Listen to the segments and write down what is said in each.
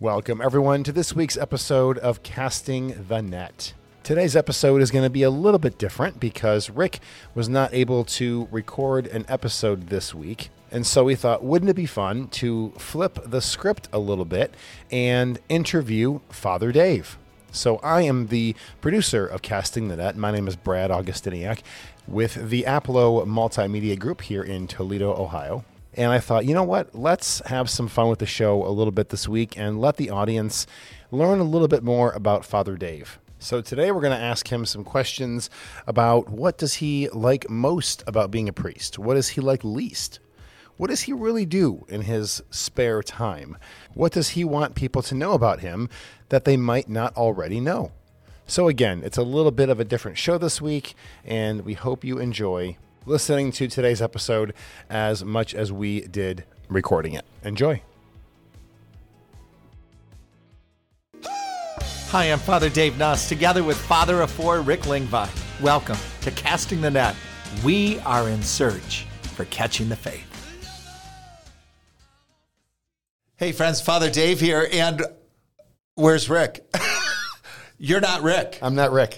Welcome, everyone, to this week's episode of Casting the Net. Today's episode is going to be a little bit different because Rick was not able to record an episode this week. And so we thought, wouldn't it be fun to flip the script a little bit and interview Father Dave? So I am the producer of Casting the Net. My name is Brad Augustiniak with the Apollo Multimedia Group here in Toledo, Ohio. And I thought, you know what? Let's have some fun with the show a little bit this week and let the audience learn a little bit more about Father Dave. So today we're going to ask him some questions about what does he like most about being a priest? What does he like least? What does he really do in his spare time? What does he want people to know about him that they might not already know? So again, it's a little bit of a different show this week, and we hope you enjoy listening to today's episode as much as we did recording it. Enjoy. Hi, I'm Father Dave Nuss, together with Father of Four, Rick Lingvi. Welcome to Casting the Net. We are in search for catching the faith. Hey, friends, Father Dave here, and where's Rick? You're not Rick. I'm not Rick.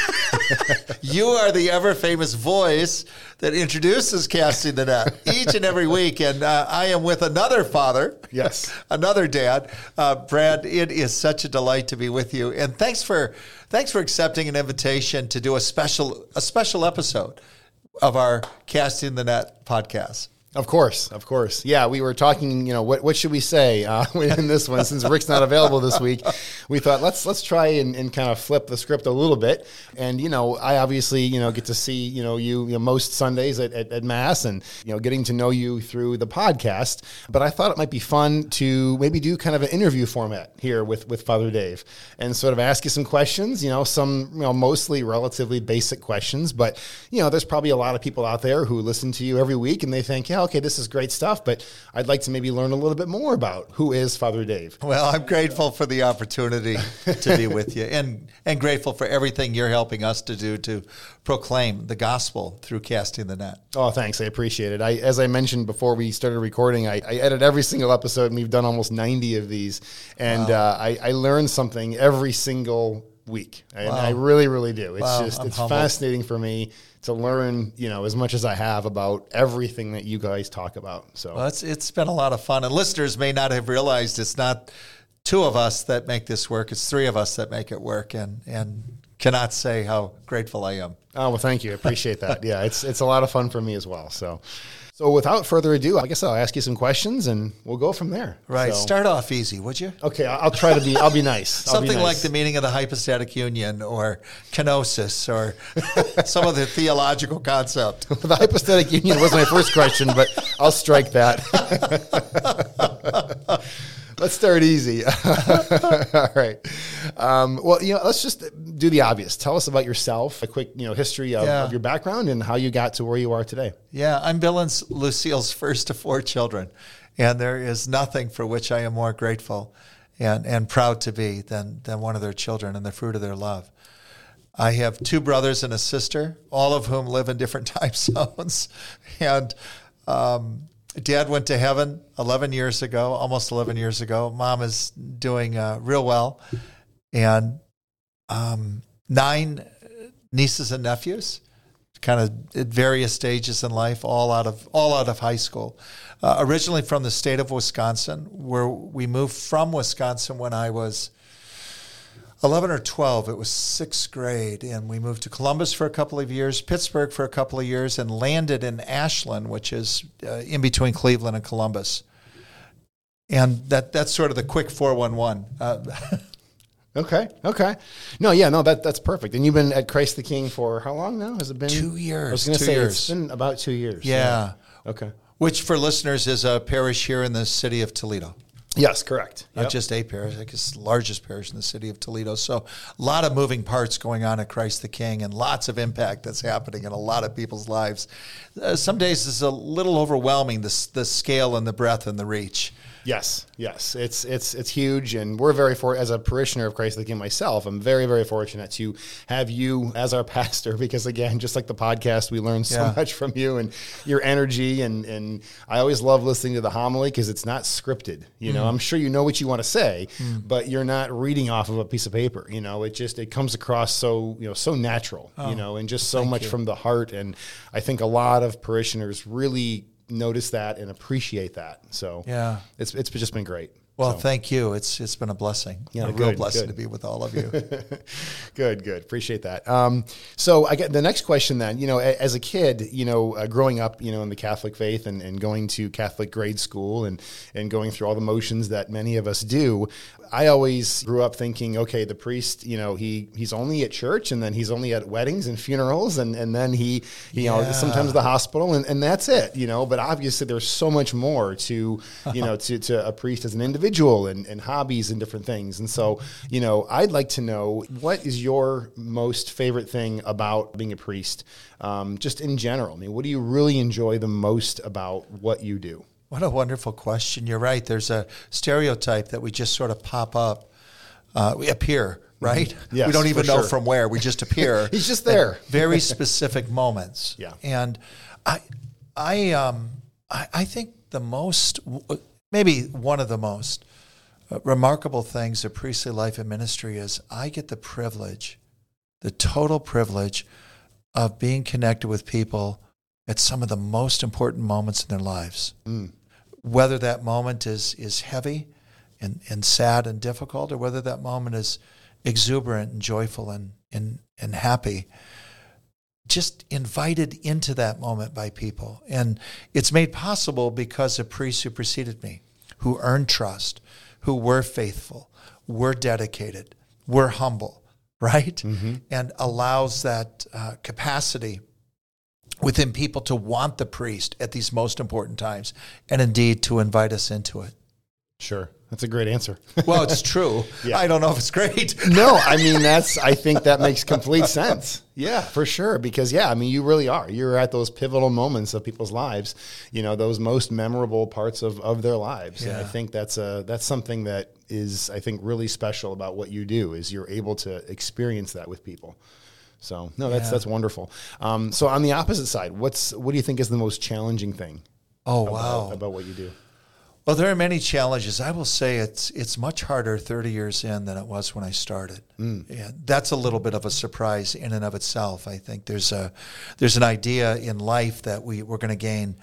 You are the ever-famous voice that introduces Casting the Net each and every week, and I am with another father. Yes. Another dad. Brad, it is such a delight to be with you, and thanks for accepting an invitation to do a special episode of our Casting the Net podcast. Of course. Yeah, we were talking, what should we say in this one? Since Rick's not available this week, we thought, let's try and kind of flip the script a little bit. And, I obviously, get to see, you most Sundays at Mass and, getting to know you through the podcast. But I thought it might be fun to maybe do kind of an interview format here with Father Dave and sort of ask you some questions, some, mostly relatively basic questions. But, there's probably a lot of people out there who listen to you every week and they think, yeah, okay, this is great stuff, but I'd like to maybe learn a little bit more about who is Father Dave. Well, I'm grateful for the opportunity to be with you and grateful for everything you're helping us to do to proclaim the gospel through Casting the Net. Oh, thanks. I appreciate it. As I mentioned before we started recording, I edit every single episode, and we've done almost 90 of these, and wow. I learn something every single week. Wow. I really, really do. It's it's fascinating for me to learn, as much as I have about everything that you guys talk about. So well, it's been a lot of fun, and listeners may not have realized it's not two of us that make this work; it's three of us that make it work, and cannot say how grateful I am. Oh well, thank you. I appreciate that. Yeah, it's a lot of fun for me as well. So without further ado, I guess I'll ask you some questions and we'll go from there. Right. So, start off easy, would you? Okay. I'll be nice. Something like the meaning of the hypostatic union or kenosis or some of the theological concept. The hypostatic union was my first question, but I'll strike that. Let's start easy. All right. Well, let's just do the obvious. Tell us about yourself, a quick, history of your background and how you got to where you are today. Yeah, I'm Bill and Lucille's first of four children, and there is nothing for which I am more grateful and proud to be than one of their children and the fruit of their love. I have two brothers and a sister, all of whom live in different time zones, and Dad went to heaven almost 11 years ago. Mom is doing real well. And 9 nieces and nephews, kind of at various stages in life, all out of high school. Originally from the state of Wisconsin, where we moved from Wisconsin when I was 11 or 12. It was 6th grade, and we moved to Columbus for a couple of years, Pittsburgh for a couple of years, and landed in Ashland, which is in between Cleveland and Columbus. And that's sort of the quick 411. Okay. No, that's perfect. And you've been at Christ the King for how long now? Has it been 2 years? I was going to say it's been about 2 years. Yeah. Okay. Which for listeners is a parish here in the city of Toledo. Yes, correct. Not just a parish, I guess the largest parish in the city of Toledo. So a lot of moving parts going on at Christ the King and lots of impact that's happening in a lot of people's lives. Some days it's a little overwhelming, the scale and the breadth and the reach. Yes, it's huge, and we're very fortunate as a parishioner of Christ the King myself. I'm very, very fortunate to have you as our pastor, because again, just like the podcast, we learn so much from you and your energy, and I always love listening to the homily because it's not scripted. You know, I'm sure you know what you want to say, but you're not reading off of a piece of paper. You know, it comes across so natural. And just so much from the heart, and I think a lot of parishioners really notice that and appreciate that. So it's just been great. Well, thank you. It's been a blessing. A real blessing to be with all of you. Good. Appreciate that. So I get the next question then, as a kid, growing up, in the Catholic faith and going to Catholic grade school and going through all the motions that many of us do, I always grew up thinking, okay, the priest, he's only at church, and then he's only at weddings and funerals, and then he sometimes the hospital, and that's it, but obviously there's so much more to, to a priest as an individual and hobbies and different things. And so, I'd like to know, what is your most favorite thing about being a priest, just in general? I mean, what do you really enjoy the most about what you do? What a wonderful question. You're right. There's a stereotype that we just sort of pop up, we appear, right? Yes, we don't even know from where. We just appear. He's just there. Very specific moments. Yeah. And I think maybe one of the most remarkable things of priestly life and ministry is I get the total privilege of being connected with people at some of the most important moments in their lives. Whether that moment is heavy and sad and difficult, or whether that moment is exuberant and joyful and happy, just invited into that moment by people. And it's made possible because of priests who preceded me, who earned trust, who were faithful, were dedicated, were humble, right? And allows that capacity within people to want the priest at these most important times, and indeed to invite us into it. Sure. That's a great answer. Well, it's true. I don't know if it's great. No, I mean, I think that makes complete sense. Yeah, for sure. Because, you really are. You're at those pivotal moments of people's lives, those most memorable parts of their lives. Yeah. And I think that's something that is, I think, really special about what you do, is you're able to experience that with people. So, no, that's wonderful. So on the opposite side, what do you think is the most challenging thing about what you do? Well, there are many challenges. I will say it's much harder 30 years in than it was when I started. And that's a little bit of a surprise in and of itself. I think there's an idea in life that we're going to gain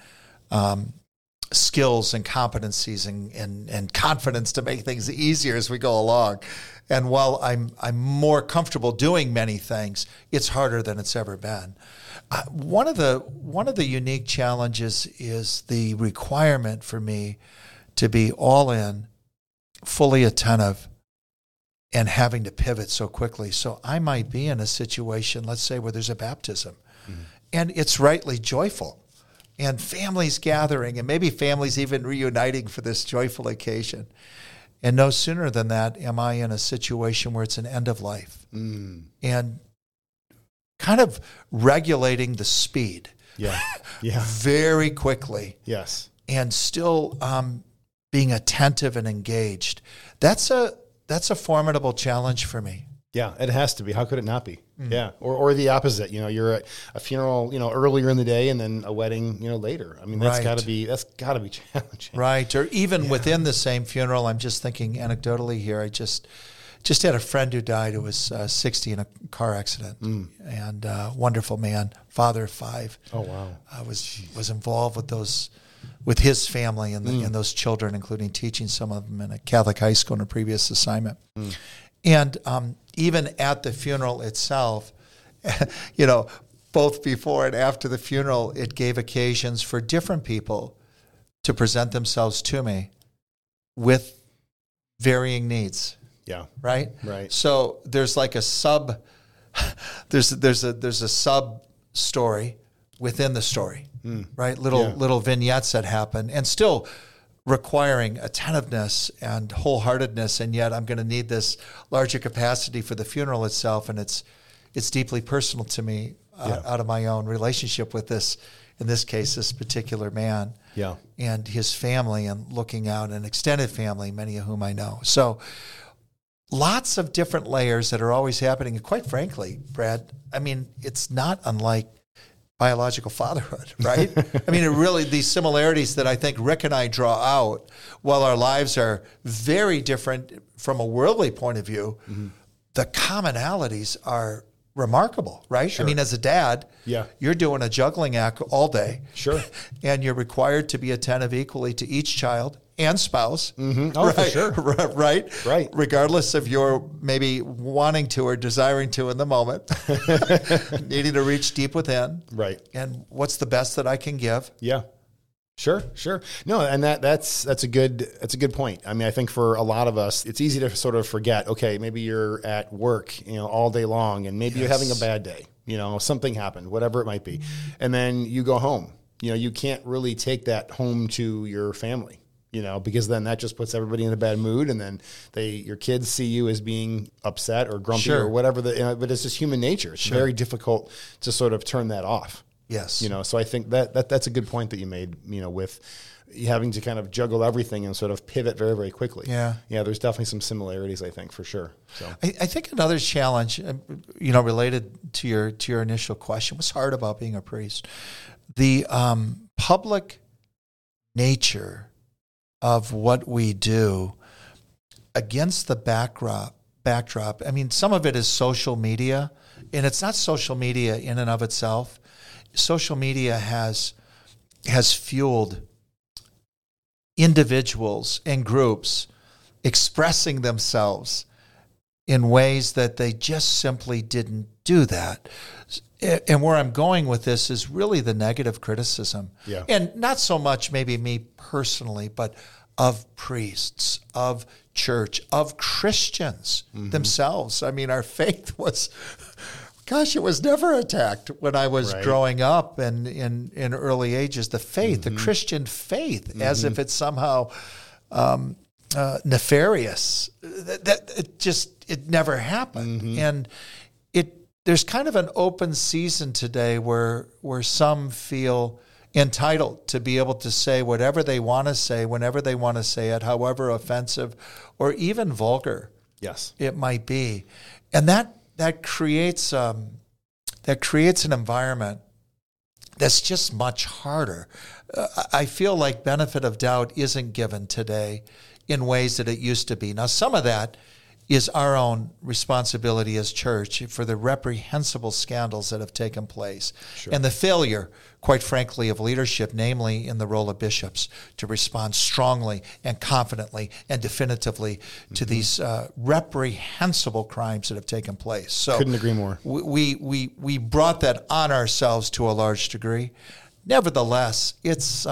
skills and competencies and confidence to make things easier as we go along. And while I'm more comfortable doing many things, it's harder than it's ever been. One of the unique challenges is the requirement for me to be all in, fully attentive, and having to pivot so quickly. So I might be in a situation, let's say, where there's a baptism, and it's rightly joyful, and families gathering, and maybe families even reuniting for this joyful occasion. And no sooner than that am I in a situation where it's an end of life, and kind of regulating the speed very quickly. Yes. And still being attentive and engaged. That's a formidable challenge for me. Yeah, it has to be. How could it not be? Yeah. Or the opposite. You're at a funeral, earlier in the day, and then a wedding, later. I mean, that's gotta be challenging. Right. Or even within the same funeral, I'm just thinking anecdotally here, I just had a friend who died who was 60 in a car accident, and wonderful man, father of 5. Oh, wow. Was involved with his family and those children, including teaching some of them in a Catholic high school in a previous assignment. And even at the funeral itself, both before and after the funeral, it gave occasions for different people to present themselves to me with varying needs. Yeah. Right. So there's like a there's a sub story within the story, right? Little vignettes that happen, and still requiring attentiveness and wholeheartedness, and yet I'm going to need this larger capacity for the funeral itself, and it's deeply personal to me out of my own relationship with this in this case, this particular man Yeah. and his family, and looking out an extended family, many of whom I know. So lots of different layers that are always happening. And quite frankly, Brad, I mean, it's not unlike biological fatherhood, right? I mean, it really, these similarities that I think Rick and I draw out, while our lives are very different from a worldly point of view, the commonalities are remarkable, right? Sure. I mean, as a dad, Yeah. you're doing a juggling act all day. Sure. And you're required to be attentive equally to each child and spouse. Oh, right? for sure. Right? Right. Regardless of your maybe wanting to or desiring to in the moment, needing to reach deep within. Right. And what's the best that I can give? Yeah. Sure. No, and that's a good point. I mean, I think for a lot of us, it's easy to sort of forget, okay, maybe you're at work, all day long, and maybe you're having a bad day, something happened, whatever it might be. And then you go home. You can't really take that home to your family, because then that just puts everybody in a bad mood, and then your kids see you as being upset or grumpy or whatever, but it's just human nature. It's very difficult to sort of turn that off. Yes. So I think that's a good point that you made, with having to kind of juggle everything and sort of pivot very, very quickly. Yeah. Yeah, there's definitely some similarities, I think, for sure. So I think another challenge, related to your initial question, what's hard about being a priest? The public nature of what we do against the backdrop. I mean, some of it is social media, and it's not social media in and of itself. Social media has fueled individuals and groups expressing themselves in ways that they just simply didn't do that. And where I'm going with this is really the negative criticism. Yeah. And not so much maybe me personally, but of priests, of church, of Christians themselves. I mean, our faith was... Gosh, it was never attacked when I was growing up and in early ages. The faith, the Christian faith, as if it's somehow nefarious. It never happened. And there's kind of an open season today where some feel entitled to be able to say whatever they want to say, whenever they want to say it, however offensive or even vulgar it might be. And that creates an environment that's just much harder. I feel like benefit of doubt isn't given today in ways that it used to be. Now, some of that is our own responsibility as church for the reprehensible scandals that have taken place and the failure, quite frankly, of leadership, namely in the role of bishops, to respond strongly and confidently and definitively to these reprehensible crimes that have taken place. So couldn't agree more. We brought that on ourselves to a large degree. Nevertheless, it's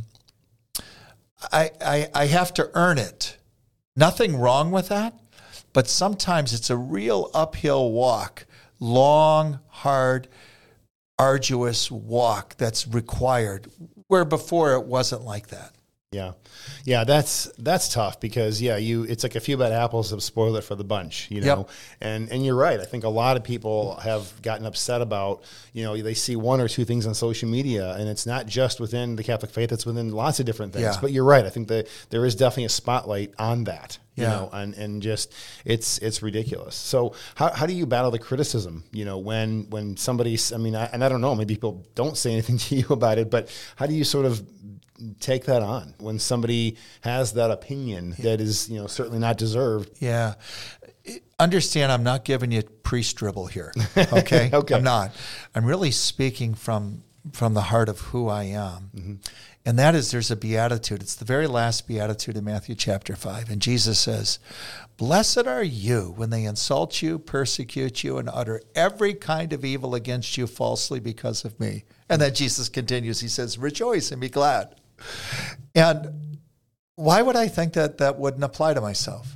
I have to earn it. Nothing wrong with that. But sometimes it's a real uphill walk, long, hard, arduous walk that's required, where before it wasn't like that. Yeah, that's tough because it's like a few bad apples have spoiled it for the bunch, And you're right. I think a lot of people have gotten upset about, they see one or two things on social media, and it's not just within the Catholic faith; it's within lots of different things. Yeah. But you're right. I think that there is definitely a spotlight on that. And just it's ridiculous. So how do you battle the criticism? When somebody's, I don't know, maybe people don't say anything to you about it, but how do you sort of take that on when somebody has that opinion that is, certainly not deserved? Yeah. Understand, I'm not giving you priest dribble here. Okay. Okay. I'm not. I'm really speaking from the heart of who I am. And that is, there's a beatitude. It's the very last beatitude in Matthew chapter 5. And Jesus says, "Blessed are you when they insult you, persecute you, and utter every kind of evil against you falsely because of me." And then Jesus continues. He says, "Rejoice and be glad." And why would I think that wouldn't apply to myself?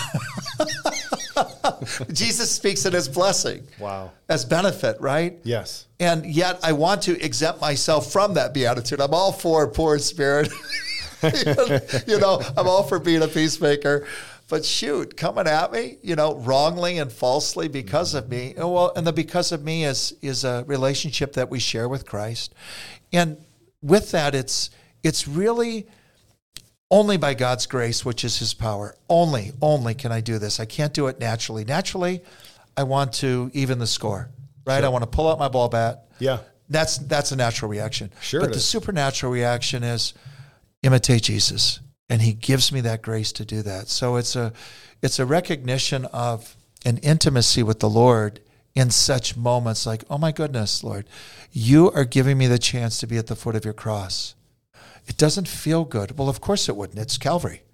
Jesus speaks it as blessing. Wow. As benefit, right? Yes. And yet I want to exempt myself from that beatitude. I'm all for poor spirit. I'm all for being a peacemaker. but shoot, coming at me, wrongly and falsely because of me. And the because of me is a relationship that we share with Christ. And with that, it's really only by God's grace, which is his power. Only can I do this. I can't do it naturally. Naturally, I want to even the score, right? Sure. I want to pull out my ball bat. Yeah. That's a natural reaction. Sure. But the supernatural reaction is imitate Jesus. And he gives me that grace to do that. So it's a recognition of an intimacy with the Lord in such moments like, oh my goodness, Lord, you are giving me the chance to be at the foot of your cross. It doesn't feel good. Well, of course it wouldn't. It's Calvary.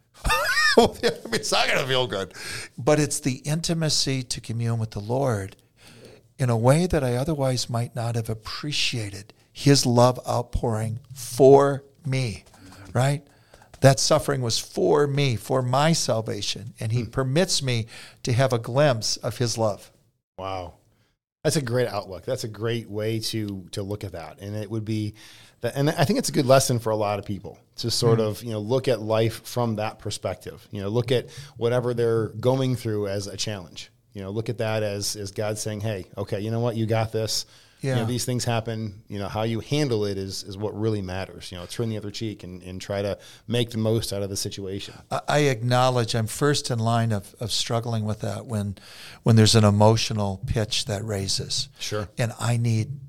It's not going to feel good. But it's the intimacy to commune with the Lord in a way that I otherwise might not have appreciated. His love outpouring for me, right? That suffering was for me, for my salvation. And he permits me to have a glimpse of his love. Wow. That's a great outlook. That's a great way to look at that. And it would be that, and I think it's a good lesson for a lot of people to sort of, look at life from that perspective. Look at whatever they're going through as a challenge. Look at that as God saying, hey, okay, you know what? You got this. Yeah. These things happen. How you handle it is what really matters. Turn the other cheek and try to make the most out of the situation. I acknowledge I'm first in line of struggling with that when there's an emotional pitch that raises. Sure. And I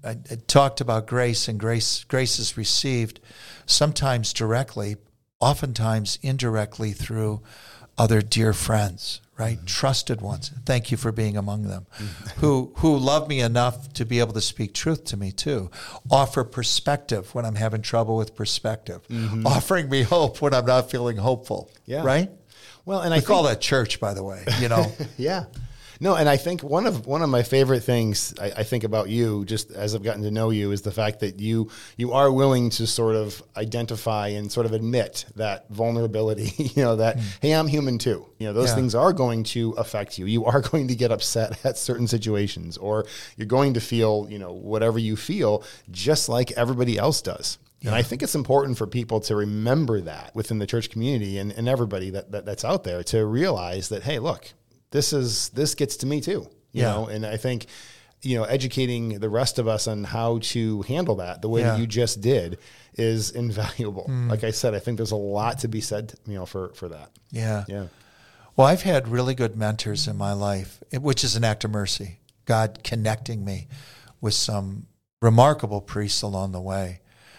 talked about grace, and grace is received sometimes directly, oftentimes indirectly through other dear friends, right? Mm-hmm. Trusted ones. Thank you for being among them. Mm-hmm. who love me enough to be able to speak truth to me too. Offer perspective when I'm having trouble with perspective. Mm-hmm. Offering me hope when I'm not feeling hopeful. Yeah. Right? Well, and I call that church, by the way, Yeah. No, and I think one of my favorite things I think about you, just as I've gotten to know you, is the fact that you are willing to sort of identify and sort of admit that vulnerability, that, hey, I'm human too. Those things are going to affect you. You are going to get upset at certain situations, or you're going to feel, whatever you feel, just like everybody else does. Yeah. And I think it's important for people to remember that within the church community and everybody that's out there, to realize that, hey, look, this gets to me too, you know, and I think, educating the rest of us on how to handle that the way that you just did is invaluable. Like I said, I think there's a lot to be said, for that. Yeah. Yeah. Well, I've had really good mentors in my life, which is an act of mercy. God connecting me with some remarkable priests along the way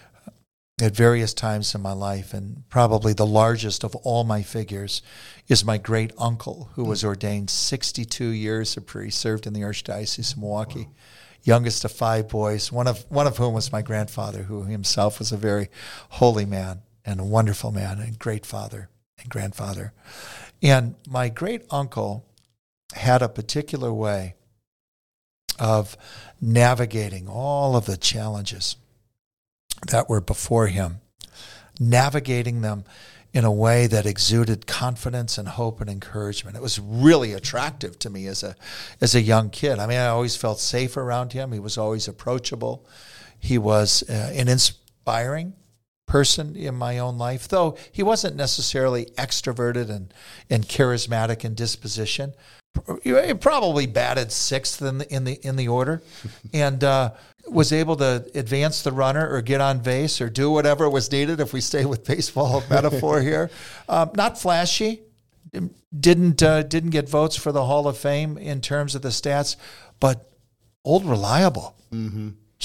at various times in my life. And probably the largest of all my figures is my great uncle, who was ordained 62 years a priest, served in the Archdiocese of Milwaukee. Wow. Youngest of 5 boys, one of whom was my grandfather, who himself was a very holy man and a wonderful man and great father and grandfather. And my great uncle had a particular way of navigating all of the challenges that were before him, navigating them in a way that exuded confidence and hope and encouragement. It was really attractive to me as a young kid. I mean, I always felt safe around him. He was always approachable. He was an inspiring person in my own life, though he wasn't necessarily extroverted and charismatic in disposition. He probably batted sixth in the order, and was able to advance the runner or get on base or do whatever was needed, if we stay with baseball metaphor here. Not flashy, didn't get votes for the Hall of Fame in terms of the stats, but old reliable. Mm-hmm.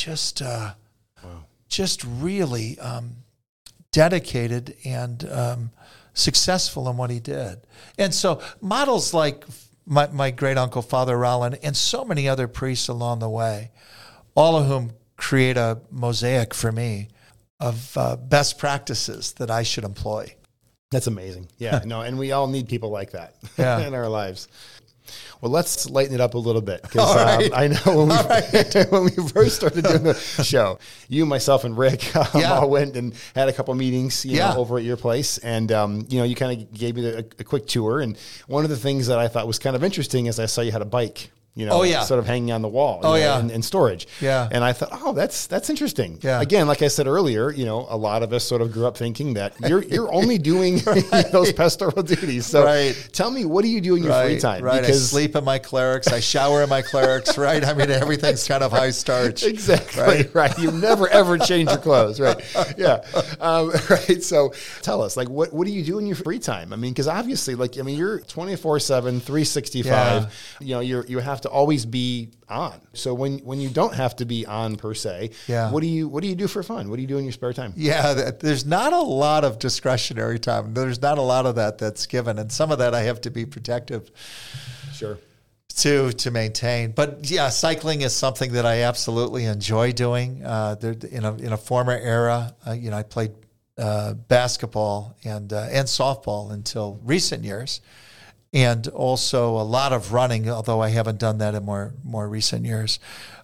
Just really dedicated and successful in what he did. And so models like my great uncle, Father Rollin, and so many other priests along the way, all of whom create a mosaic for me of best practices that I should employ. That's amazing. Yeah, no, and we all need people like that in our lives. Well, let's lighten it up a little bit, because I know when we first started doing the show, you, myself, and Rick all went and had a couple meetings, over at your place, and you kind of gave me a quick tour. And one of the things that I thought was kind of interesting is I saw you had a bike Oh, yeah. sort of hanging on the wall. Oh, yeah. In storage. Yeah. And I thought, oh, that's interesting. Yeah. Again, like I said earlier, a lot of us sort of grew up thinking that you're only doing those pastoral duties. So tell me, what do you do in your free time? Right. I sleep in my clerics. I shower in my clerics, right? I mean, everything's kind of high starch. Exactly. Right. You never, ever change your clothes. Right. Yeah. Right. So tell us, like, what do you do in your free time? I mean, because obviously, you're 24/7, 365. Yeah. You have to always be on. So when you don't have to be on per se, what do you do for fun? What do you do in your spare time? Yeah, there's not a lot of discretionary time. There's not a lot of that's given, and some of that I have to be protective. Sure. To maintain. But yeah, cycling is something that I absolutely enjoy doing. In a former era, I played basketball and softball until recent years, and also a lot of running, although I haven't done that in more recent years.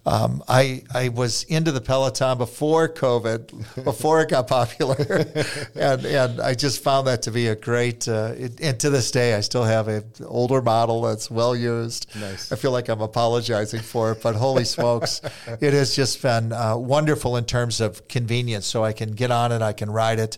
I was into the Peloton before COVID, before it got popular, and I just found that to be a great. And to this day, I still have an older model that's well used. Nice. I feel like I'm apologizing for it, but holy smokes, it has just been wonderful in terms of convenience. So I can get on it, I can ride it.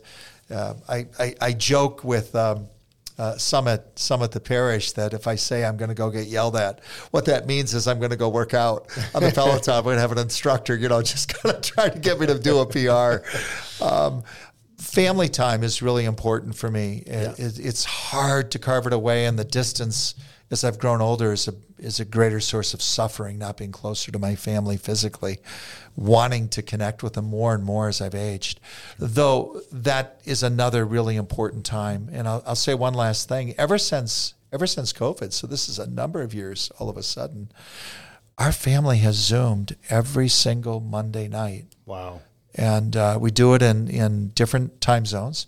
I joke with. Some at the parish that if I say I'm going to go get yelled at, what that means is I'm going to go work out on the Peloton. I'm going to have an instructor, just kind of try to get me to do a PR. Family time is really important for me. It's hard to carve it away, and the distance as I've grown older is a greater source of suffering, not being closer to my family physically, wanting to connect with them more and more as I've aged. Though that is another really important time. And I'll say one last thing. Ever since COVID, so this is a number of years all of a sudden, our family has Zoomed every single Monday night. Wow. And we do it in different time zones.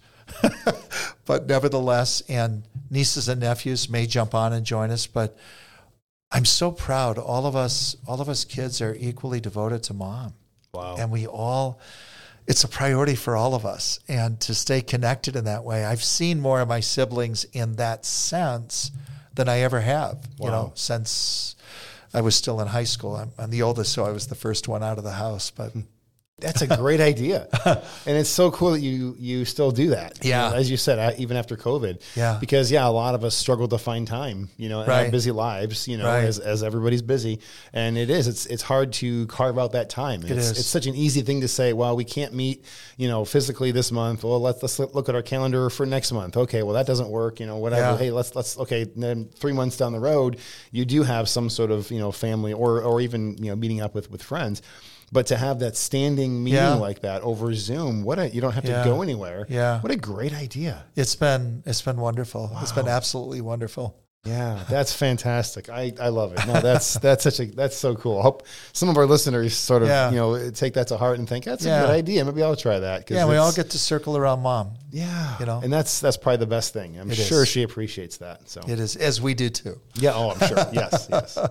But nevertheless, and nieces and nephews may jump on and join us, but I'm so proud. All of us kids are equally devoted to Mom. Wow. And it's a priority for all of us. And to stay connected in that way, I've seen more of my siblings in that sense than I ever have, since I was still in high school. I'm the oldest, so I was the first one out of the house, but that's a great idea. And it's so cool that you still do that. Yeah. As you said, even after COVID. Yeah. Because, a lot of us struggle to find time, in our busy lives, as everybody's busy. And it's hard to carve out that time. It's such an easy thing to say, well, we can't meet, physically this month. Well, let's look at our calendar for next month. Okay, well, that doesn't work, whatever. Yeah. Hey, let's okay. And then 3 months down the road, you do have some sort of, family or even, meeting up with friends. But to have that standing meeting like that over Zoom, you don't have to go anywhere. Yeah. What a great idea. It's been wonderful. Wow. It's been absolutely wonderful. Yeah, that's fantastic. I love it. No, that's so cool. I hope some of our listeners sort of, take that to heart and think that's a good idea. Maybe I'll try that. Yeah, we all get to circle around Mom. Yeah. And that's probably the best thing. I'm sure she appreciates that. So it is, as we do too. Yeah. Oh, I'm sure. Yes.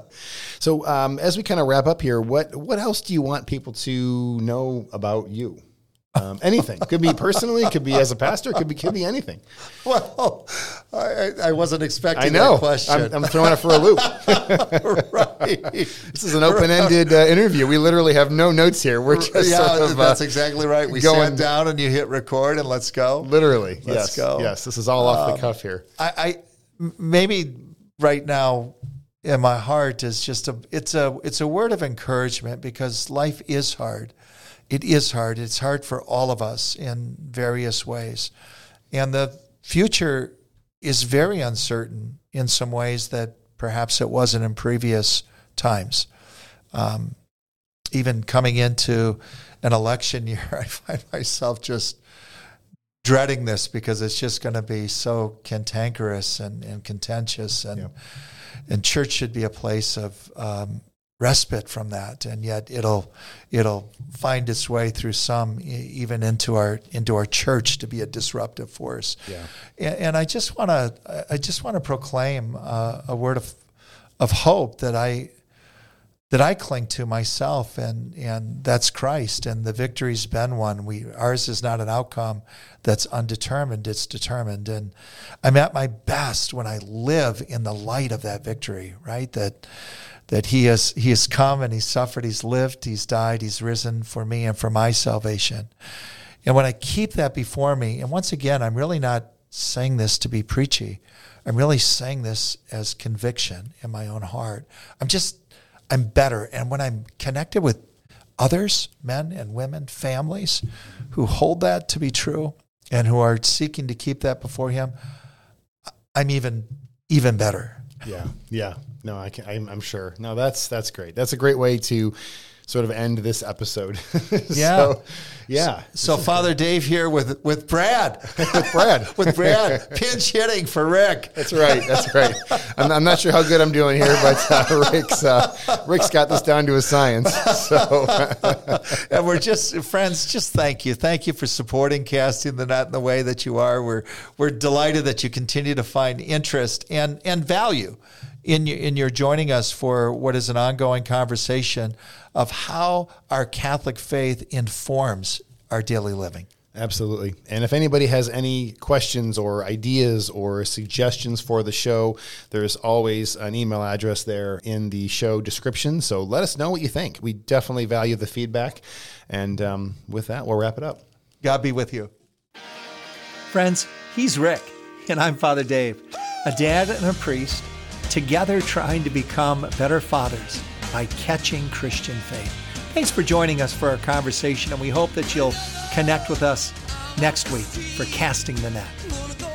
So as we kind of wrap up here, what else do you want people to know about you? Anything. Could be personally, could be as a pastor, could be anything. Well, I wasn't expecting that question. I'm throwing it for a loop. Right. This is an open-ended interview. We literally have no notes here. We're just that's exactly right. We sat down and you hit record and let's go. Literally. Let's go. Yes, this is all off the cuff here. I maybe right now in my heart is just it's a word of encouragement, because life is hard. It is hard. It's hard for all of us in various ways. And the future is very uncertain in some ways that perhaps it wasn't in previous times. Even coming into an election year, I find myself just dreading this, because it's just going to be so cantankerous and contentious. And church should be a place of respite from that, and yet it'll find its way through some even into our church to be a disruptive force. Yeah. And I just want to proclaim a word of hope that I cling to myself, and that's Christ, and the victory's been won. Ours is not an outcome that's undetermined, it's determined. And I'm at my best when I live in the light of that victory, right? that he has come and he's suffered, he's lived, he's died, he's risen for me and for my salvation. And when I keep that before me, and once again, I'm really not saying this to be preachy. I'm really saying this as conviction in my own heart. I'm better. And when I'm connected with others, men and women, families who hold that to be true and who are seeking to keep that before him, I'm even better. Yeah. No, I'm sure. No, that's great. That's a great way to sort of end this episode. So Father Dave here with Brad. with Brad. Pinch hitting for Rick. That's right. I'm not sure how good I'm doing here, but Rick's got this down to a science. So, and we're just friends. Just thank you for supporting Casting the Net in the way that you are. We're delighted that you continue to find interest and value in your joining us for what is an ongoing conversation of how our Catholic faith informs our daily living. Absolutely. And if anybody has any questions or ideas or suggestions for the show, there's always an email address there in the show description. So let us know what you think. We definitely value the feedback. And with that, we'll wrap it up. God be with you. Friends, he's Rick, and I'm Father Dave, a dad and a priest, together trying to become better fathers by catching Christian faith. Thanks for joining us for our conversation, and we hope that you'll connect with us next week for Casting the Net.